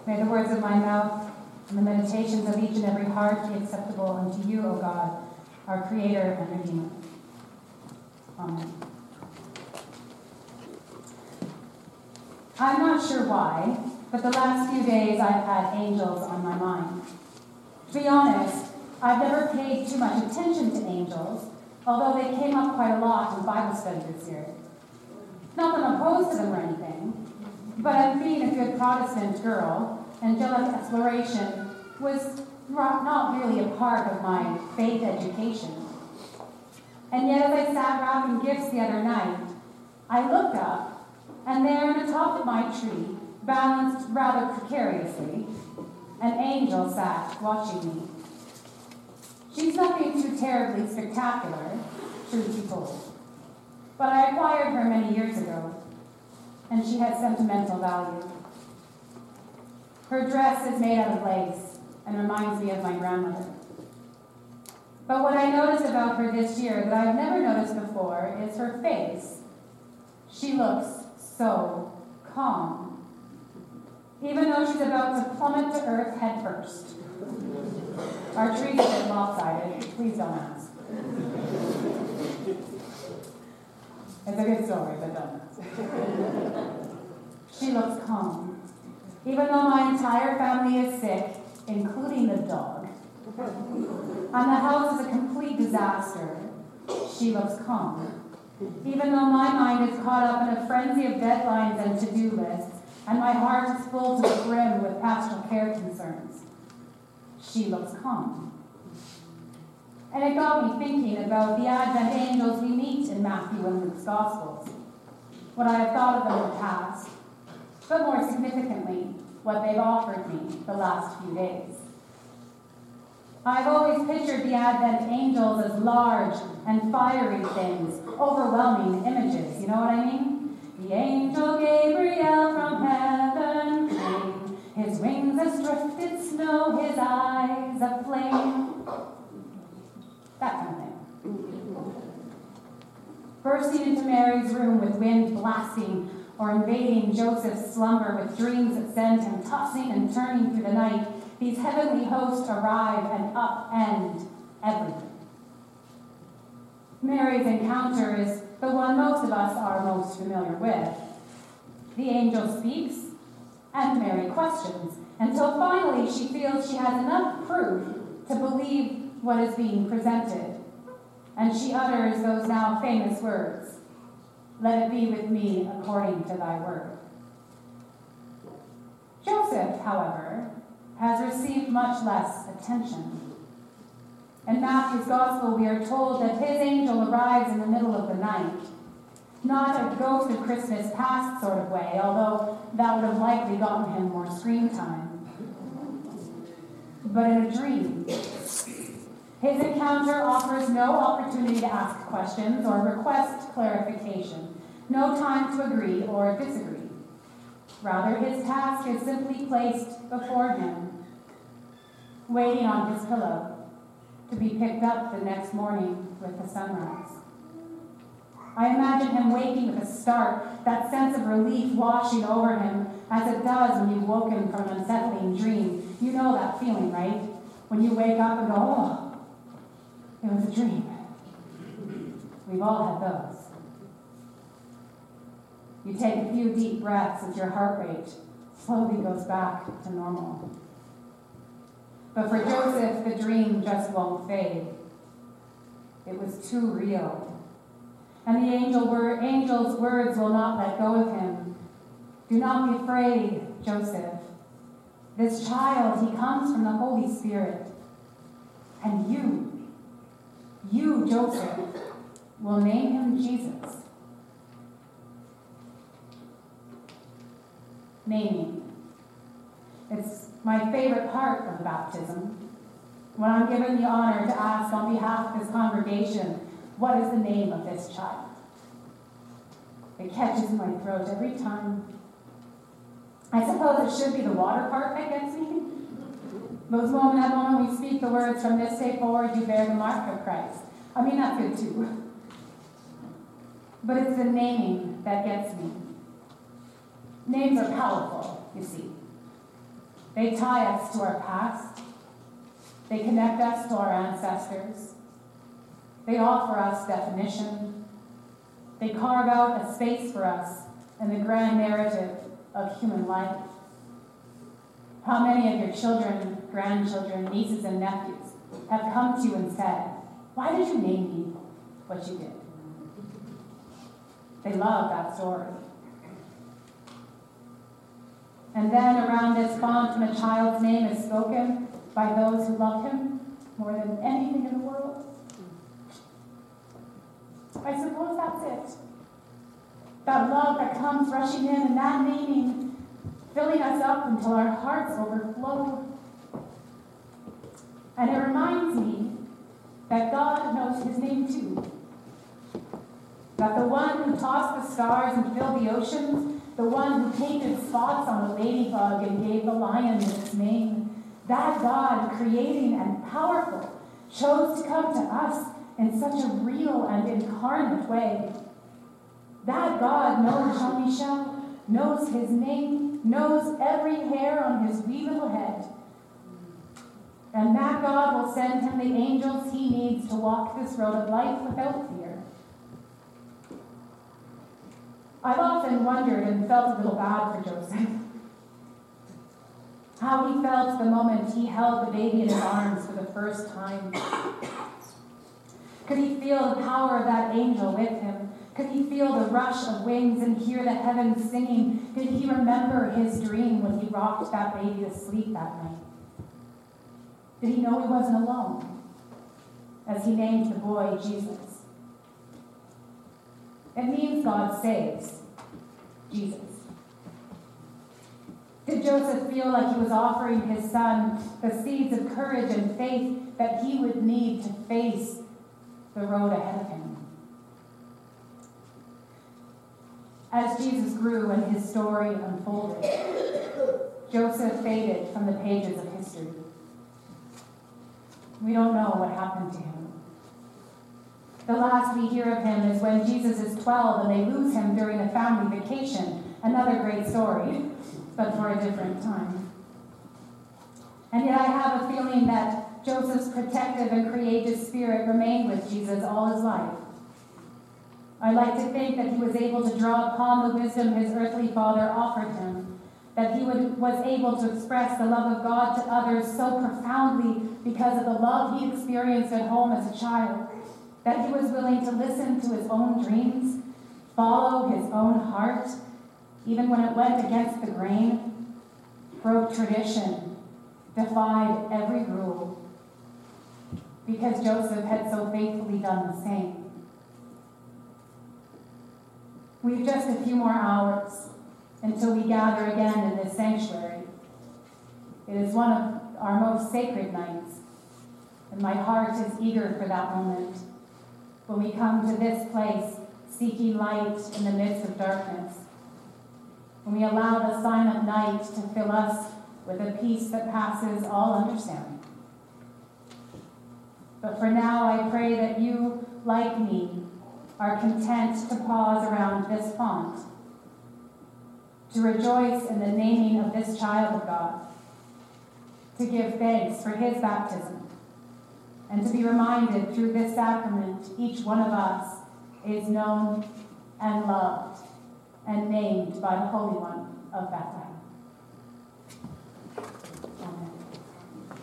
May the words of my mouth and the meditations of each and every heart be acceptable unto you, O God, our Creator and Redeemer. Amen. I'm not sure why, but the last few days I've had angels on my mind. To be honest, I've never paid too much attention to angels, although they came up quite a lot in Bible study this year. Not that I'm opposed to them or anything, but being a good Protestant girl, angelic exploration was not really a part of my faith education. And yet as I sat wrapping gifts the other night, I looked up, and there on the top of my tree, balanced rather precariously, an angel sat watching me. She's nothing too terribly spectacular, truth be told, but I acquired her many years ago, and she has sentimental value. Her dress is made out of lace and reminds me of my grandmother. But what I noticed about her this year that I've never noticed before is her face. She looks so calm, even though she's about to plummet to earth head first. Our tree's a bit lopsided. Please don't ask. It's a good story, but don't ask. She looks calm, even though my entire family is sick, including the dog. And the house is a complete disaster. She looks calm, even though my mind is caught up in a frenzy of deadlines and to-do lists, and my heart is full to the brim with pastoral care concerns. She looks calm. And it got me thinking about the Advent angels we meet in Matthew and Luke's Gospels, what I have thought of them in the past, but more significantly, what they've offered me the last few days. I've always pictured the Advent angels as large and fiery things, overwhelming images, you know what I mean? The angel Gabriel from heaven came, his wings as drifted snow, his eyes a flame. That kind of thing. Bursting into Mary's room with wind blasting, or invading Joseph's slumber with dreams that send him tossing and turning through the night, these heavenly hosts arrive and upend everything. Mary's encounter is the one most of us are most familiar with. The angel speaks, and Mary questions, until finally she feels she has enough proof to believe what is being presented. And she utters those now famous words, "Let it be with me according to thy word." Joseph, however, has received much less attention. In Matthew's Gospel, we are told that his angel arrives in the middle of the night. Not a ghost of Christmas past sort of way, although that would have likely gotten him more screen time. But in a dream. His encounter offers no opportunity to ask questions or request clarification, no time to agree or disagree. Rather, his task is simply placed before him, waiting on his pillow to be picked up the next morning with the sunrise. I imagine him waking with a start, that sense of relief washing over him as it does when you've woken from an unsettling dream. You know that feeling, right? When you wake up and go, oh, it was a dream. We've all had those. You take a few deep breaths as your heart rate slowly goes back to normal. But for Joseph, the dream just won't fade. It was too real. And the angel's words will not let go of him. Do not be afraid, Joseph. This child, he comes from the Holy Spirit. And you, Joseph, will name him Jesus. Naming. It's my favorite part of baptism, when I'm given the honor to ask on behalf of this congregation, what is the name of this child? It catches my throat every time. I suppose it should be the water part that gets me. That moment we speak the words, from this day forward you bear the mark of Christ. I mean, that's good too. But it's the naming that gets me. Names are powerful, you see. They tie us to our past. They connect us to our ancestors. They offer us definition. They carve out a space for us in the grand narrative of human life. How many of your children, grandchildren, nieces, and nephews have come to you and said, "Why did you name me what you did?" They love that story. And then around this font, when a child's name is spoken by those who love him more than anything in the world, I suppose that's it. That love that comes rushing in, and that naming filling us up until our hearts overflow. And it reminds me that God knows his name too. That the one who tossed the stars and filled the oceans, the one who painted spots on a ladybug and gave the lion its name, that God, creating and powerful, chose to come to us in such a real and incarnate way. That God knows Jean-Michel, knows his name, knows every hair on his wee little head. And that God will send him the angels he needs to walk this road of life without fear. I've often wondered and felt a little bad for Joseph. How he felt the moment he held the baby in his arms for the first time. Could he feel the power of that angel with him? Could he feel the rush of wings and hear the heavens singing? Did he remember his dream when he rocked that baby to sleep that night? Did he know he wasn't alone as he named the boy Jesus? It means God saves Jesus. Did Joseph feel like he was offering his son the seeds of courage and faith that he would need to face the road ahead of him? As Jesus grew and his story unfolded, Joseph faded from the pages of history. We don't know what happened to him. The last we hear of him is when Jesus is 12 and they lose him during a family vacation. Another great story, but for a different time. And yet I have a feeling that Joseph's protective and creative spirit remained with Jesus all his life. I like to think that he was able to draw upon the wisdom his earthly father offered him, that he was able to express the love of God to others so profoundly because of the love he experienced at home as a child, that he was willing to listen to his own dreams, follow his own heart, even when it went against the grain, broke tradition, defied every rule, because Joseph had so faithfully done the same. We've just a few more hours until we gather again in this sanctuary. It is one of our most sacred nights, and my heart is eager for that moment when we come to this place seeking light in the midst of darkness, when we allow the silent night to fill us with a peace that passes all understanding. But for now, I pray that you, like me, are content to pause around this font, to rejoice in the naming of this child of God, to give thanks for his baptism, and to be reminded through this sacrament each one of us is known and loved and named by the Holy One of Bethlehem.